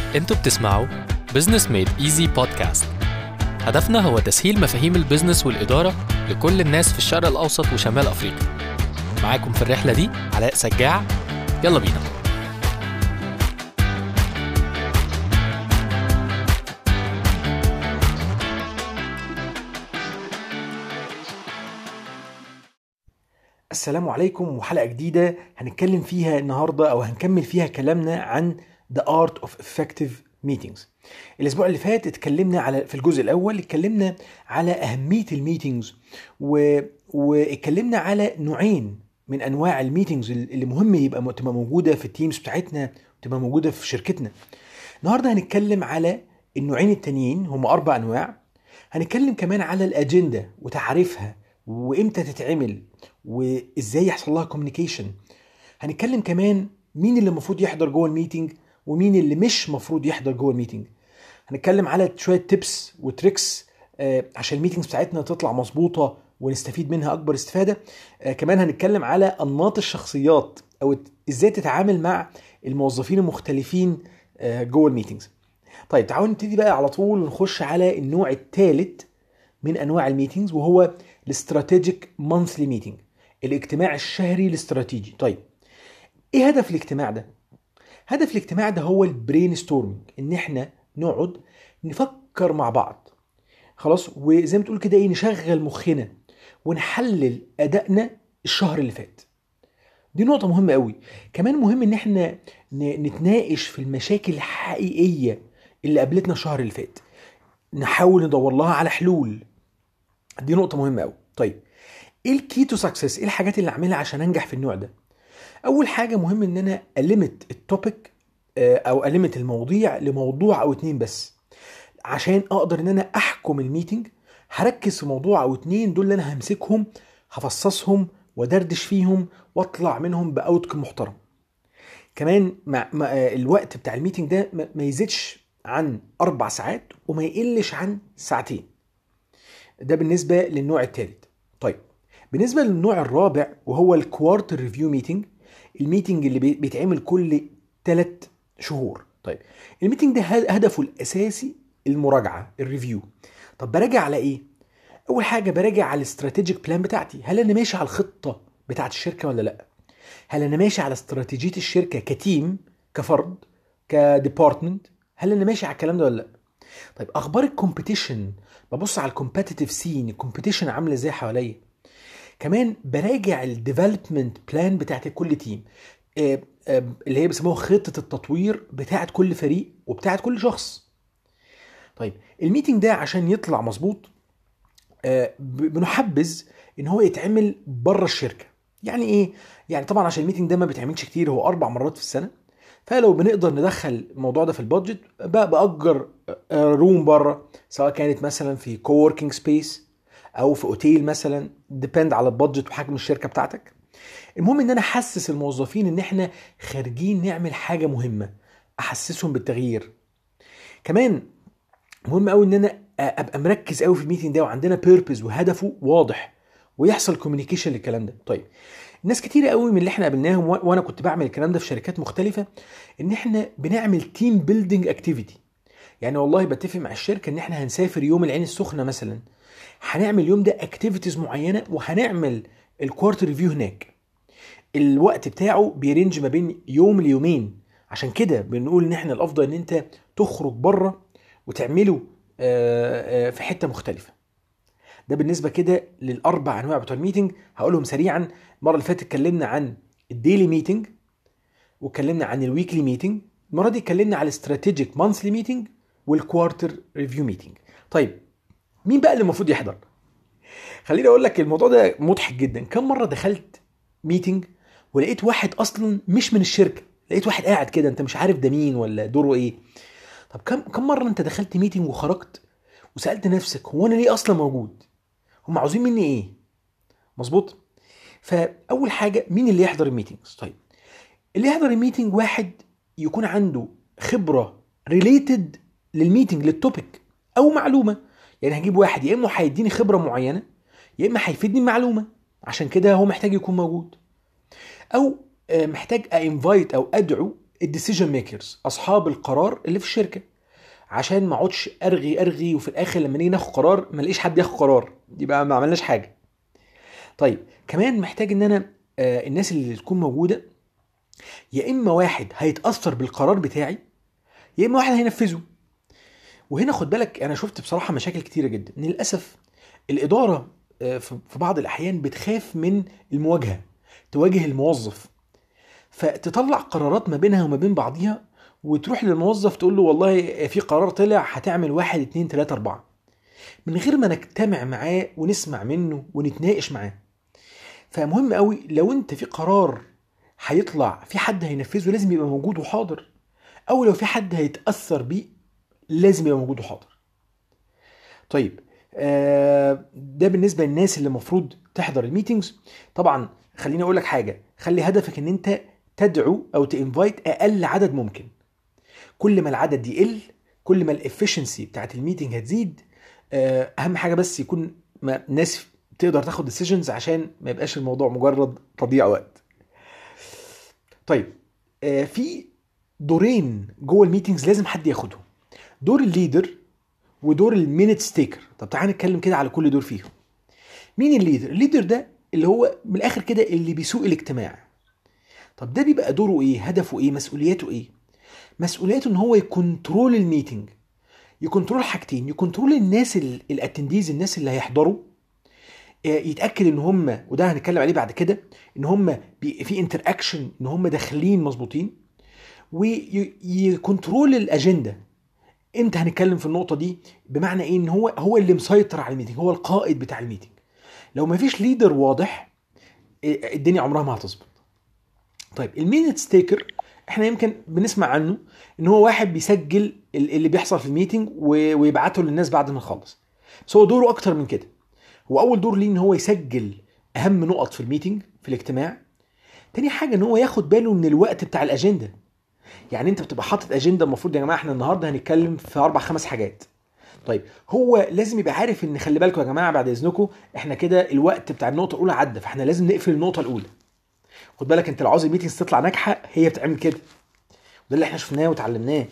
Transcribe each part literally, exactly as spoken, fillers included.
انتوا بتسمعوا بزنس ميد ايزي بودكاست. هدفنا هو تسهيل مفاهيم البزنس والإدارة لكل الناس في الشرق الأوسط وشمال أفريقيا. معاكم في الرحلة دي علاء سجاع. يلا بينا. السلام عليكم، وحلقة جديدة هنتكلم فيها النهاردة أو هنكمل فيها كلامنا عن The Art of Effective Meetings. الأسبوع اللي فات اتكلمنا على في الجزء الأول اتكلمنا على أهمية الميتينجز و... واتكلمنا على نوعين من أنواع الميتينجز اللي مهم يبقى تبقى موجودة في التيمز بتاعتنا وتبقى موجودة في شركتنا. النهاردة هنتكلم على النوعين التانيين، هم أربع أنواع. هنتكلم كمان على الأجندة وتعريفها وإمتى تتعمل وإزاي يحصل لها كوميونيكيشن. هنتكلم كمان مين اللي المفروض يحضر جوه الميتينج ومين اللي مش مفروض يحضر جوه الميتينج. هنتكلم على شوية تيبس وتريكس آه عشان الميتينجز بتاعتنا تطلع مظبوطة ونستفيد منها أكبر استفادة. آه كمان هنتكلم على أنماط الشخصيات أو إزاي تتعامل مع الموظفين المختلفين آه جوه الميتينجز. طيب تعالوا نبتدي بقى على طول ونخش على النوع الثالث من أنواع الميتينجز، وهو الاستراتيجيك مانثلي ميتينج، الاجتماع الشهري الاستراتيجي. طيب ايه هدف الاجتماع ده؟ هدف الاجتماع ده هو البرين ستورمينج، ان احنا نقعد نفكر مع بعض خلاص، وزي ما تقول كده ايه، نشغل مخنا ونحلل ادائنا الشهر اللي فات. دي نقطة مهمة قوي. كمان مهم ان احنا نتناقش في المشاكل الحقيقية اللي قابلتنا الشهر اللي فات، نحاول ندور لها على حلول. دي نقطة مهمة قوي. طيب ايه الكي تو سكسس؟ ايه الحاجات اللي اعملها عشان انجح في النوع ده؟ اول حاجة مهم ان انا أليمت التوبيك او أليمت المواضيع لموضوع او اتنين بس، عشان اقدر ان انا احكم الميتنج. هركز في موضوع او اتنين، دول اللي انا همسكهم هفصصهم ودردش فيهم واطلع منهم باوتكم محترم. كمان مع الوقت بتاع الميتنج ده ما يزيدش عن اربع ساعات وما يقلش عن ساعتين. ده بالنسبة للنوع الثالث. طيب بالنسبة للنوع الرابع، وهو الكوارتر ريفيو ميتنج، الميتنج اللي بيتعمل كل ثلاث شهور. طيب الميتنج ده هدفه الأساسي المراجعة، الريفيو. طب براجع على ايه؟ اول حاجة براجع على الاستراتيجيك بلان بتاعتي. هل انا ماشي على الخطة بتاعت الشركة ولا لا؟ هل انا ماشي على استراتيجية الشركة كتيم، كفرد، كديبارتمنت؟ هل انا ماشي على الكلام ده ولا لا؟ طيب اخبار الكومبيتيشن، ببص على الكومبيتيتيف سين، الكومبيتيشن عامله ازاي حواليا. كمان براجع الديفلوبمنت بلان بتاعت كل تيم، آه آه اللي هي بيسموها خطه التطوير بتاعت كل فريق وبتاعت كل شخص. طيب الميتنج ده عشان يطلع مظبوط آه بنحبذ ان هو يتعمل بره الشركه. يعني ايه؟ يعني طبعا عشان الميتنج ده ما بيتعملش كتير، هو اربع مرات في السنه، فلو بنقدر ندخل الموضوع ده في البادجت بقى بأجر روم بره، سواء كانت مثلا في كووركينج سبيس او في اوتيل مثلا، ديبند على البادجت وحجم الشركه بتاعتك. المهم ان انا احسس الموظفين ان احنا خارجين نعمل حاجه مهمه، احسسهم بالتغيير. كمان مهم قوي ان انا ابقى مركز قوي في الميتنج ده وعندنا بيربز وهدفه واضح ويحصل كوميونيكيشن للكلام ده. طيب الناس كتير قوي من اللي احنا قابلناهم وانا كنت بعمل الكلام ده في شركات مختلفة، ان احنا بنعمل تيم بيلدينج اكتيفيتي. يعني والله بتفق مع الشركة ان احنا هنسافر يوم العين السخنة مثلا، هنعمل يوم ده اكتيفيتيز معينة وهنعمل الكوارتر ريفيو هناك. الوقت بتاعه بيرنج ما بين يوم ليومين، عشان كده بنقول ان احنا الافضل ان انت تخرج بره وتعمله في حتة مختلفة. ده بالنسبة كده للأربع أنواع بتوع الميتنج. هقولهم سريعا. المرة اللي فاتت اتكلمنا عن الديلي ميتنج، واتكلمنا عن الويكلي ميتنج. المرة دي اتكلمنا على الاستراتيجيك مانثلي ميتنج والكوارتر ريفيو ميتنج. طيب مين بقى اللي المفروض يحضر؟ خليني أقول لك الموضوع ده مضحك جدا. كم مرة دخلت ميتنج ولقيت واحد أصلا مش من الشركة، لقيت واحد قاعد كده أنت مش عارف ده مين ولا دوره إيه. طب كم كم مرة أنت دخلت ميتنج وخرجت وسألت نفسك هو أنا ليه أصلا موجود؟ هم عاوزين مني ايه؟ مظبوط. فاول حاجه مين اللي يحضر الميتينجز؟ طيب اللي يحضر الميتينج واحد يكون عنده خبره ريليتد للميتينج، للتوبيك او معلومه. يعني هجيب واحد يا اما هيديني خبره معينه يا اما هيفيدني بمعلومه، عشان كده هو محتاج يكون موجود. او محتاج انفايت او ادعو الديسيجن ميكرز، اصحاب القرار اللي في الشركه، عشان ما اقعدش ارغي ارغي وفي الاخر لما نيجي ناخد قرار ما الاقيش حد ياخد قرار، يبقى ما عملناش حاجه. طيب كمان محتاج ان انا آه الناس اللي تكون موجوده يا اما واحد هيتاثر بالقرار بتاعي يا اما واحد هينفذه. وهنا خد بالك انا شفت بصراحه مشاكل كتيره جدا، ان للاسف الاداره آه في بعض الاحيان بتخاف من المواجهه، تواجه الموظف، فتطلع قرارات ما بينها وما بين بعضيها، وتروح للموظف تقول له والله في قرار طلع هتعمل واحد اتنين تلاتة اربعة، من غير ما نجتمع معاه ونسمع منه ونتناقش معاه. فمهم قوي لو انت في قرار هيطلع في حد هينفذه لازم يبقى موجود وحاضر، او لو في حد هيتأثر بيه لازم يبقى موجود وحاضر. طيب آه ده بالنسبة للناس اللي مفروض تحضر الميتينجز. طبعا خليني اقول لك حاجة، خلي هدفك ان انت تدعو او تانفايت اقل عدد ممكن. كل ما العدد يقل كل ما الافشنسي بتاعت الميتنج هتزيد. اهم حاجه بس يكون ناس تقدر تاخد ديسيجنز عشان ما يبقاش الموضوع مجرد تضييع وقت. طيب في دورين جوه الميتنجز لازم حد ياخدهم، دور الليدر ودور المينت ستيكر. طب تعالى نتكلم كده على كل دور فيهم. مين الليدر؟ الليدر ده اللي هو من الاخر كده اللي بيسوق الاجتماع. طب ده بيبقى دوره ايه؟ هدفه ايه؟ مسؤولياته ايه؟ مسؤوليته ان هو يكنترول الميتنج، يكنترول حاجتين، يكنترول الناس الاتنديز، الناس اللي هيحضروا، يتاكد ان هم، وده هنتكلم عليه بعد كده، ان هم في انتر اكشن، ان هم داخلين مظبوطين، ويكنترول الاجنده. امتى هنتكلم في النقطه دي؟ بمعنى ايه؟ ان هو هو اللي مسيطر على الميتنج، هو القائد بتاع الميتنج. لو ما فيش ليدر واضح الدنيا عمرها ما هتظبط. طيب المينت ستيكر احنا يمكن بنسمع عنه ان هو واحد بيسجل اللي بيحصل في الميتنج ويبعته للناس بعد ما نخلص، بس هو دوره اكتر من كده. هو اول دور ليه ان هو يسجل اهم نقط في الميتنج في الاجتماع. تاني حاجه ان هو ياخد باله من الوقت بتاع الاجنده. يعني انت بتبقى حاطط اجنده، المفروض يا جماعه احنا النهارده هنتكلم في اربع خمس حاجات. طيب هو لازم يبقى عارف ان خلي بالكم يا جماعه بعد اذنكم احنا كده الوقت بتاع النقطه الاولى عدى، فاحنا لازم نقفل النقطه الاولى. خد بالك انت لو عاوز الميتنج تطلع ناجحه هي بتعمل كده، وده اللي احنا شفناه وتعلمناه.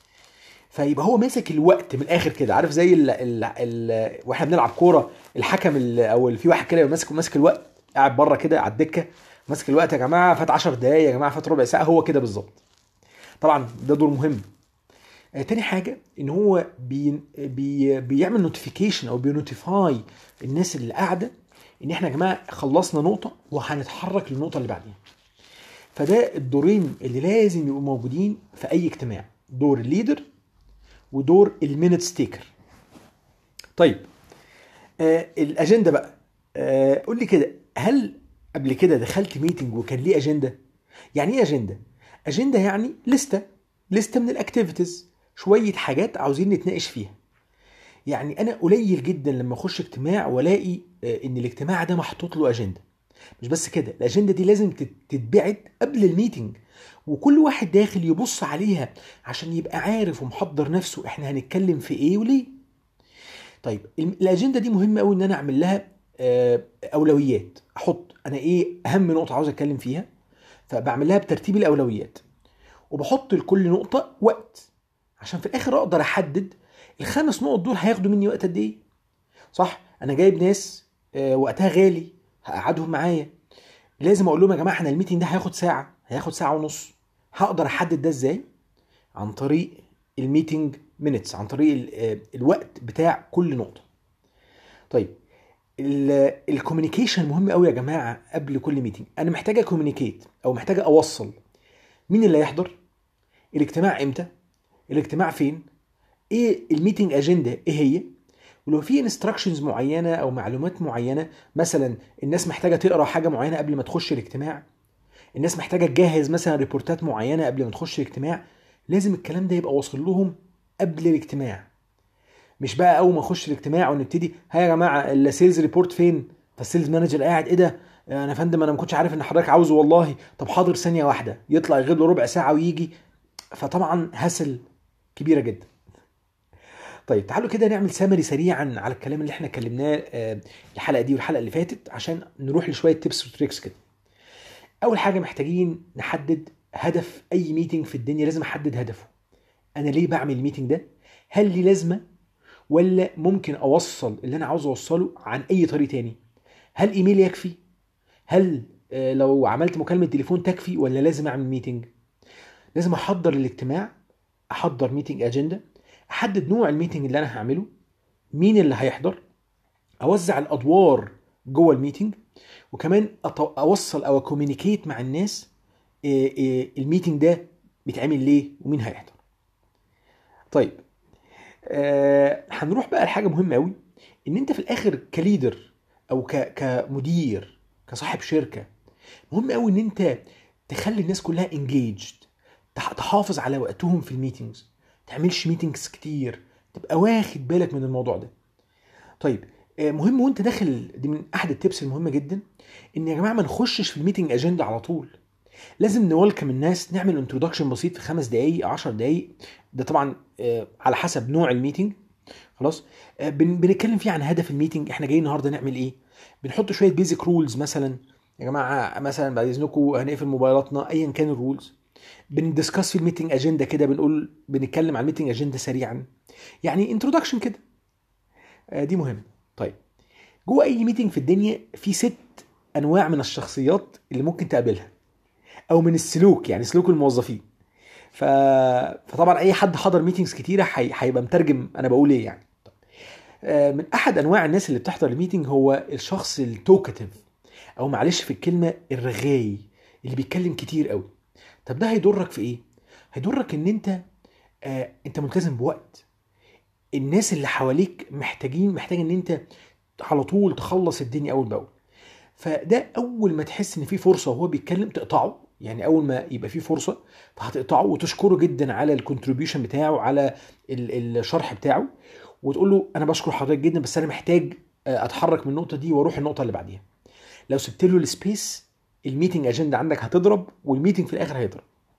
فيبقى هو ماسك الوقت من الاخر كده، عارف زي ال ال ال واحنا بنلعب كوره الحكم او في واحد كده ماسك ماسك الوقت قاعد بره كده على الدكه ماسك الوقت، يا جماعه فات عشر دقايق، يا جماعه فات ربع ساعه، هو كده بالظبط. طبعا ده دور مهم. آه تاني حاجه ان هو بي بي بيعمل نوتيفيكيشن او بينوتيفاي الناس اللي قاعده ان احنا يا جماعه خلصنا نقطه وهنتحرك للنقطه اللي بعديها. فده الدورين اللي لازم يبقوا موجودين في اي اجتماع، دور الليدر ودور المينت ستيكر. طيب آه الاجنده بقى، آه قول لي كده، هل قبل كده دخلت ميتنج وكان ليه اجنده؟ يعني ايه اجنده؟ اجنده يعني لسته لسته من الاكتيفيتيز، شويه حاجات عاوزين نتناقش فيها. يعني انا قليل جدا لما اخش اجتماع والاقي آه ان الاجتماع ده محطوط له اجنده. مش بس كده، الاجنده دي لازم تتبعت قبل الميتنج، وكل واحد داخل يبص عليها عشان يبقى عارف ومحضر نفسه احنا هنتكلم في ايه وليه. طيب الاجنده دي مهمه قوي ان انا اعمل لها اولويات، احط انا ايه اهم نقطه عاوز اتكلم فيها، فبعمل لها بترتيب الاولويات، وبحط لكل نقطه وقت عشان في الاخر اقدر احدد الخمس نقط دول هياخدوا مني وقت قد ايه. صح، انا جايب ناس وقتها غالي هقعدهم معايا، لازم اقول لهم يا جماعه احنا الميتنج ده هياخد ساعه، هياخد ساعه ونص. هقدر احدد ده ازاي؟ عن طريق الميتنج مينتس، عن طريق الوقت بتاع كل نقطه. طيب الكوميونيكيشن مهم قوي يا جماعه. قبل كل ميتنج انا محتاجه كوميونيكيت او محتاجه اوصل مين اللي هيحضر، الاجتماع امتى، الاجتماع فين، ايه الميتنج اجنده ايه هي، ولو في انستراكشنز معينه او معلومات معينه، مثلا الناس محتاجه تقرا حاجه معينه قبل ما تخش الاجتماع، الناس محتاجه تجهز مثلا ريبورتات معينه قبل ما تخش الاجتماع، لازم الكلام ده يبقى واصل لهم قبل الاجتماع. مش بقى اول ما اخش الاجتماع ونبتدي ها يا جماعه السيلز ريبورت فين، فالسيلز مانجر قاعد ايه ده انا يا فندم انا ما كنتش عارف ان حضرتك عاوزه والله، طب حاضر ثانيه واحده، يطلع يغيب له ربع ساعه ويجي، فطبعا هسل كبيره جدا. طيب تعالوا كده نعمل سامري سريعا على الكلام اللي احنا اتكلمناه الحلقه دي والحلقه اللي فاتت عشان نروح لشويه تيبس وتريكس كده. اول حاجه محتاجين نحدد هدف اي ميتنج في الدنيا لازم احدد هدفه. انا ليه بعمل الميتنج ده؟ هل ليه لازمه ولا ممكن اوصل اللي انا عاوز اوصله عن اي طريق تاني؟ هل ايميل يكفي؟ هل آه، لو عملت مكالمه تليفون تكفي ولا لازم اعمل ميتنج؟ لازم احضر الاجتماع، احضر ميتنج اجنده، احدد نوع الميتنج اللي انا هعمله، مين اللي هيحضر، اوزع الادوار جوه الميتنج، وكمان أط- اوصل او كوميونيكيت مع الناس إيه إيه الميتنج ده بيتعمل ليه ومين هيحضر. طيب آه هنروح بقى لحاجه مهمه قوي، ان انت في الاخر كليدر او ك كمدير كصاحب شركه، مهم قوي ان انت تخلي الناس كلها انجيجد، تحافظ على وقتهم في الميتنجز، تعملش ميتنجز كتير، تبقى واخد بالك من الموضوع ده. طيب آه، مهم وانت داخل، دي من احد التبس المهمه جدا، ان يا جماعه ما نخشش في الميتنج اجنده على طول. لازم نويلكم الناس، نعمل انترودكشن بسيط في خمس دقائق عشر دقائق، ده طبعا آه، على حسب نوع الميتنج. خلاص آه، بن- بنتكلم فيه عن هدف الميتنج، احنا جايين النهارده نعمل ايه، بنحط شويه بيزك رولز مثلا، يا جماعه مثلا بعد اذنكم هنقفل موبايلاتنا، ايا كان الرولز. بندسكاس في الميتنج اجنده كده، بنقول بنتكلم عن الميتنج اجنده سريعا، يعني انترودكشن كده. آه، دي مهمه. طيب جوه اي ميتنج في الدنيا في ست انواع من الشخصيات اللي ممكن تقابلها، او من السلوك، يعني سلوك الموظفين. ف... فطبعا اي حد حضر ميتنجز كتيره حي... هيبقى مترجم انا بقول ايه يعني. آه، من احد انواع الناس اللي بتحضر الميتنج هو الشخص التوكاتيف، او معلش في الكلمه الرغاي، اللي بيتكلم كتير قوي. طب ده هيضرك في ايه؟ هيضرك ان انت آه انت ملتزم بوقت، الناس اللي حواليك محتاجين محتاج ان انت على طول تخلص الدنيا اول باول. فده اول ما تحس ان في فرصه وهو بيتكلم تقطعه، يعني اول ما يبقى في فرصه فهتقطعه وتشكره جدا على الكونتريبيوشن بتاعه، على ال- الشرح بتاعه، وتقول له انا بشكر حضرتك جدا بس انا محتاج آه، اتحرك من النقطه دي واروح النقطه اللي بعديها. لو سبت له السبيس الميتنج اجنده عندك هتضرب، والميتنج في الاخر هيضرب.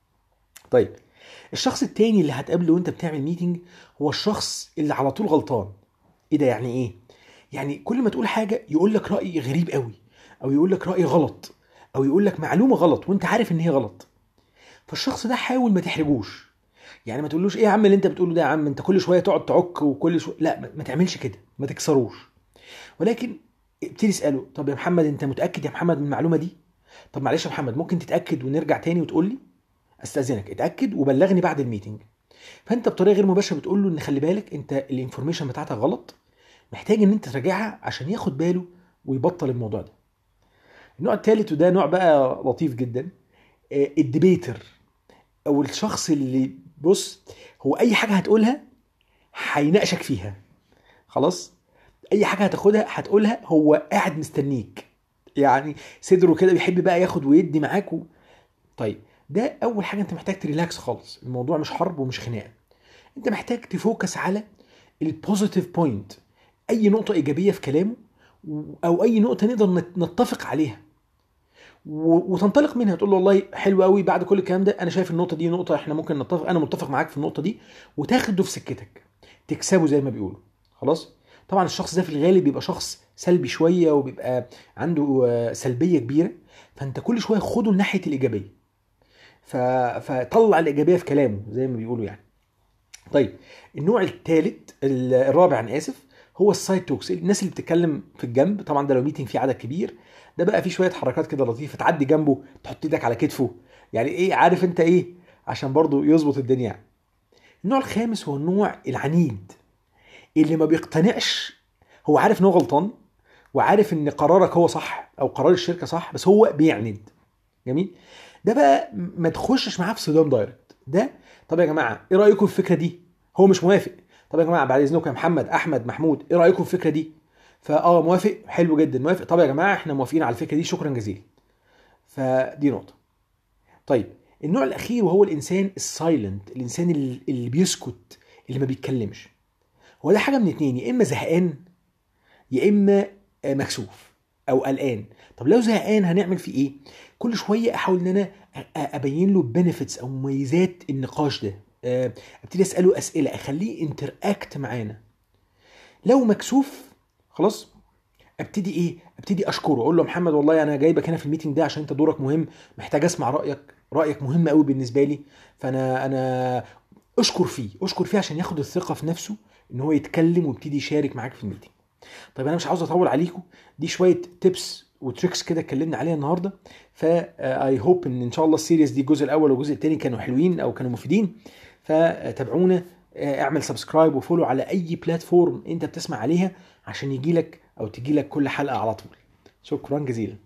طيب الشخص التاني اللي هتقابله وانت بتعمل ميتنج هو الشخص اللي على طول غلطان. ايه ده؟ يعني ايه؟ يعني كل ما تقول حاجه يقول لك راي غريب قوي، او يقول لك راي غلط، او يقول لك معلومه غلط وانت عارف ان هي غلط. فالشخص ده حاول ما تحرجوش، يعني ما تقولوش ايه يا عم اللي انت بتقوله ده، يا عم انت كل شويه تقعد تعك وكل شويه، لا ما ما تعملش كده، ما تكسروش. ولكن ابتدي اساله، طب يا محمد انت متاكد يا محمد من المعلومه دي؟ طب معلش يا محمد ممكن تتاكد ونرجع تاني وتقول لي؟ استاذنك اتاكد وبلغني بعد الميتنج. فانت بطريقه غير مباشره بتقول له ان خلي بالك انت الانفورميشن بتاعتك غلط، محتاج ان انت تراجعها عشان ياخد باله ويبطل الموضوع ده. النوع الثالث وده نوع بقى لطيف جدا، آه، الديبيتر، او الشخص اللي بص هو اي حاجه هتقولها هيناقشك فيها. خلاص اي حاجه هتاخدها هتقولها هو قاعد مستنيك، يعني صدره كده بيحب بقى ياخد ويدي معاك و... طيب ده اول حاجه، انت محتاج تريلاكس خالص، الموضوع مش حرب ومش خناقه، انت محتاج تفوكس على البوزيتيف بوينت، اي نقطه ايجابيه في كلامه او اي نقطه نقدر نت- نتفق عليها و- وتنطلق منها، تقول له والله حلو قوي بعد كل الكلام ده انا شايف النقطه دي نقطه احنا ممكن نتفق، انا متفق معاك في النقطه دي، وتاخده في سكتك تكسبه زي ما بيقولوا. خلاص طبعا الشخص ده في الغالب بيبقى شخص سلبي شويه وبيبقى عنده آه، سلبيه كبيره، فانت كل شويه خده لناحيه الايجابيه، ف... فطلع الايجابيه في كلامه زي ما بيقولوا يعني. طيب النوع الثالث الرابع انا اسف، هو السايد توكس، الناس اللي بتتكلم في الجنب. طبعا ده لو ميتنج فيه عدد كبير، ده بقى فيه شويه حركات كده لطيفه، تعدي جنبه تحط ايدك على كتفه، يعني ايه عارف انت ايه، عشان برضو يظبط الدنيا يعني. النوع الخامس هو النوع العنيد، اللي ما بيقتنعش، هو عارف ان هو غلطان وعارف ان قرارك هو صح او قرار الشركه صح، بس هو بيعند. جميل. ده بقى ما تخشش معاه في صدام دايركت. ده طب يا جماعه ايه رايكم في الفكره دي؟ هو مش موافق. طب يا جماعه بعد اذنكم يا محمد احمد محمود ايه رايكم في الفكره دي؟ فاه موافق، حلو جدا موافق، طب يا جماعه احنا موافقين على الفكره دي شكرا جزيلا. فدي نقطه. طيب النوع الاخير وهو الانسان السايلنت، الانسان اللي اللي بيسكت، اللي ما بيتكلمش. هو ده حاجه من اتنين، يا اما زهقان يا اما آه، مكسوف او قلقان. طب لو زهقان هنعمل فيه ايه؟ كل شويه احاول ان انا أ- أ- ابين له بنفيتس او مميزات النقاش ده، آه، ابتدي اساله اسئله اخليه انتراكت معانا. لو مكسوف خلاص ابتدي ايه ابتدي اشكره، اقول له محمد والله انا جايبك هنا في الميتنج ده عشان انت دورك مهم، محتاج اسمع رايك، رايك مهم قوي بالنسبه لي. فانا انا اشكر فيه اشكر فيه عشان ياخد الثقه في نفسه ان هو يتكلم ويبتدي يشارك معاك في الميتنج. طيب انا مش عاوز اطول عليكم، دي شويه تيبس وتريكس كده اتكلمنا عليها النهارده. فاي هوب ان ان شاء الله السيريز دي الجزء الاول والجزء الثاني كانوا حلوين او كانوا مفيدين. فتابعونا، اعمل سبسكرايب وفولو على اي بلاتفورم انت بتسمع عليها عشان يجيلك او تجيلك كل حلقه على طول. شكرا جزيلا.